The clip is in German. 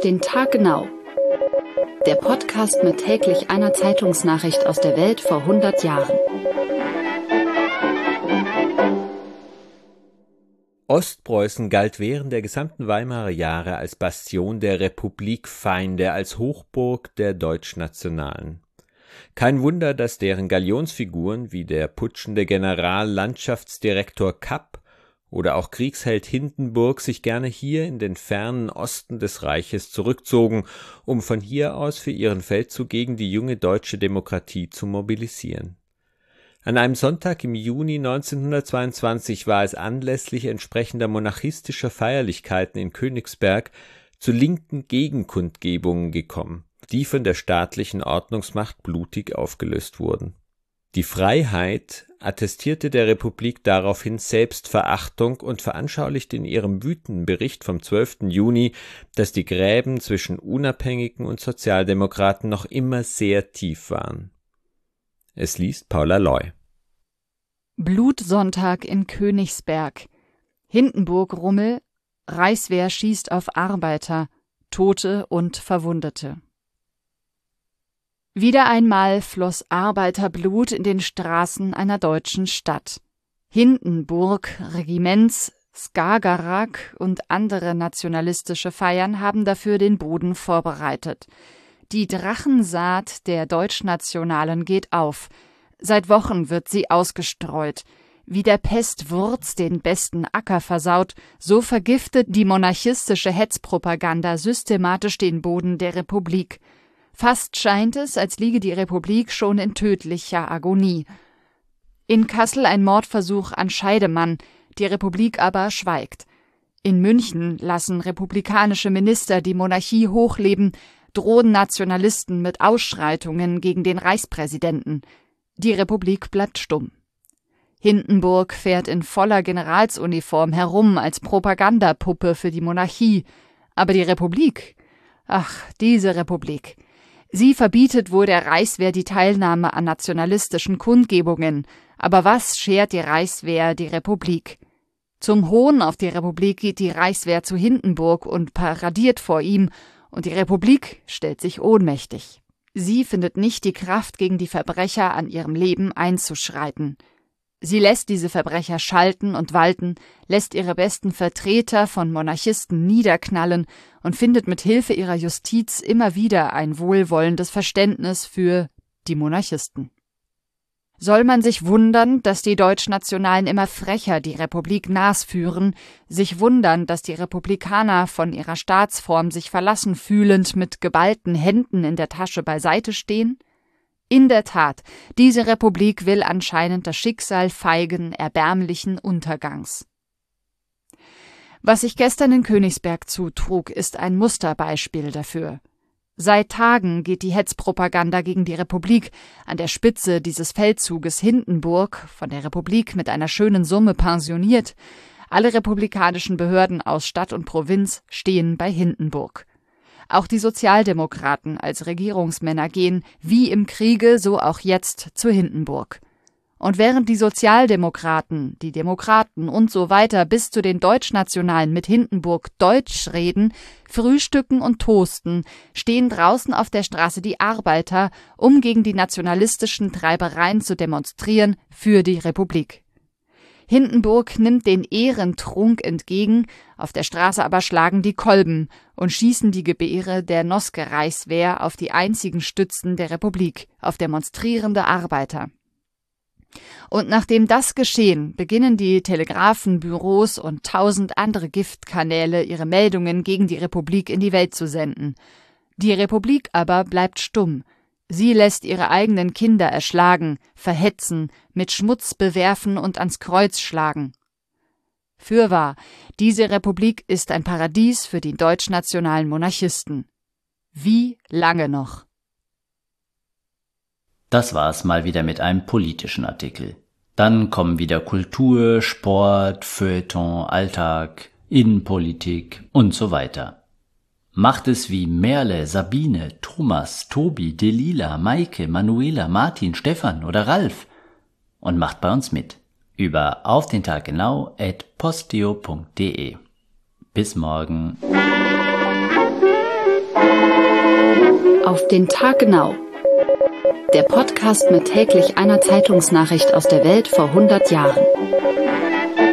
den Tag genau. Der Podcast mit täglich einer Zeitungsnachricht aus der Welt vor 100 Jahren. Ostpreußen galt während der gesamten Weimarer Jahre als Bastion der Republikfeinde, als Hochburg der Deutschnationalen. Kein Wunder, dass deren Galionsfiguren wie der putschende General-Landschaftsdirektor Kapp oder auch Kriegsheld Hindenburg sich gerne hier in den fernen Osten des Reiches zurückzogen, um von hier aus für ihren Feldzug gegen die junge deutsche Demokratie zu mobilisieren. An einem Sonntag im Juni 1922 war es anlässlich entsprechender monarchistischer Feierlichkeiten in Königsberg zu linken Gegenkundgebungen gekommen, die von der staatlichen Ordnungsmacht blutig aufgelöst wurden. Die Freiheit attestierte der Republik daraufhin Selbstverachtung und veranschaulichte in ihrem wütenden Bericht vom 12. Juni, dass die Gräben zwischen Unabhängigen und Sozialdemokraten noch immer sehr tief waren. Es liest Paula Loy. Blutsonntag in Königsberg. Hindenburg-Rummel. Reichswehr schießt auf Arbeiter, Tote und Verwundete. Wieder einmal floss Arbeiterblut in den Straßen einer deutschen Stadt. Hindenburg, Regiments, Skagerrak und andere nationalistische Feiern haben dafür den Boden vorbereitet. Die Drachensaat der Deutschnationalen geht auf. Seit Wochen wird sie ausgestreut. Wie der Pestwurz den besten Acker versaut, so vergiftet die monarchistische Hetzpropaganda systematisch den Boden der Republik. Fast scheint es, als liege die Republik schon in tödlicher Agonie. In Kassel ein Mordversuch an Scheidemann, die Republik aber schweigt. In München lassen republikanische Minister die Monarchie hochleben, drohen Nationalisten mit Ausschreitungen gegen den Reichspräsidenten. Die Republik bleibt stumm. Hindenburg fährt in voller Generalsuniform herum als Propagandapuppe für die Monarchie. Aber die Republik? Ach, diese Republik. Sie verbietet wohl der Reichswehr die Teilnahme an nationalistischen Kundgebungen. Aber was schert die Reichswehr die Republik? Zum Hohn auf die Republik geht die Reichswehr zu Hindenburg und paradiert vor ihm, und die Republik stellt sich ohnmächtig. Sie findet nicht die Kraft, gegen die Verbrecher an ihrem Leben einzuschreiten. Sie lässt diese Verbrecher schalten und walten, lässt ihre besten Vertreter von Monarchisten niederknallen und findet mit Hilfe ihrer Justiz immer wieder ein wohlwollendes Verständnis für die Monarchisten. Soll man sich wundern, dass die Deutschnationalen immer frecher die Republik nasführen, sich wundern, dass die Republikaner von ihrer Staatsform sich verlassen fühlend mit geballten Händen in der Tasche beiseite stehen? In der Tat, diese Republik will anscheinend das Schicksal feigen, erbärmlichen Untergangs. Was sich gestern in Königsberg zutrug, ist ein Musterbeispiel dafür. Seit Tagen geht die Hetzpropaganda gegen die Republik, an der Spitze dieses Feldzuges Hindenburg, von der Republik mit einer schönen Summe pensioniert. Alle republikanischen Behörden aus Stadt und Provinz stehen bei Hindenburg. Auch die Sozialdemokraten als Regierungsmänner gehen, wie im Kriege, so auch jetzt, zu Hindenburg. Und während die Sozialdemokraten, die Demokraten und so weiter bis zu den Deutschnationalen mit Hindenburg Deutsch reden, frühstücken und toasten, stehen draußen auf der Straße die Arbeiter, um gegen die nationalistischen Treibereien zu demonstrieren für die Republik. Hindenburg nimmt den Ehrentrunk entgegen, auf der Straße aber schlagen die Kolben und schießen die Gewehre der Noske-Reichswehr auf die einzigen Stützen der Republik, auf demonstrierende Arbeiter. Und nachdem das geschehen, beginnen die Telegrafenbüros und 1000 andere Giftkanäle ihre Meldungen gegen die Republik in die Welt zu senden. Die Republik aber bleibt stumm. Sie lässt ihre eigenen Kinder erschlagen, verhetzen, mit Schmutz bewerfen und ans Kreuz schlagen. Fürwahr, diese Republik ist ein Paradies für die deutschnationalen Monarchisten. Wie lange noch? Das war's mal wieder mit einem politischen Artikel. Dann kommen wieder Kultur, Sport, Feuilleton, Alltag, Innenpolitik und so weiter. Macht es wie Merle, Sabine, Thomas, Tobi, Delila, Maike, Manuela, Martin, Stefan oder Ralf und macht bei uns mit über aufdentaggenau@posteo.de. Bis morgen. Auf den Tag genau. Der Podcast mit täglich einer Zeitungsnachricht aus der Welt vor 100 Jahren.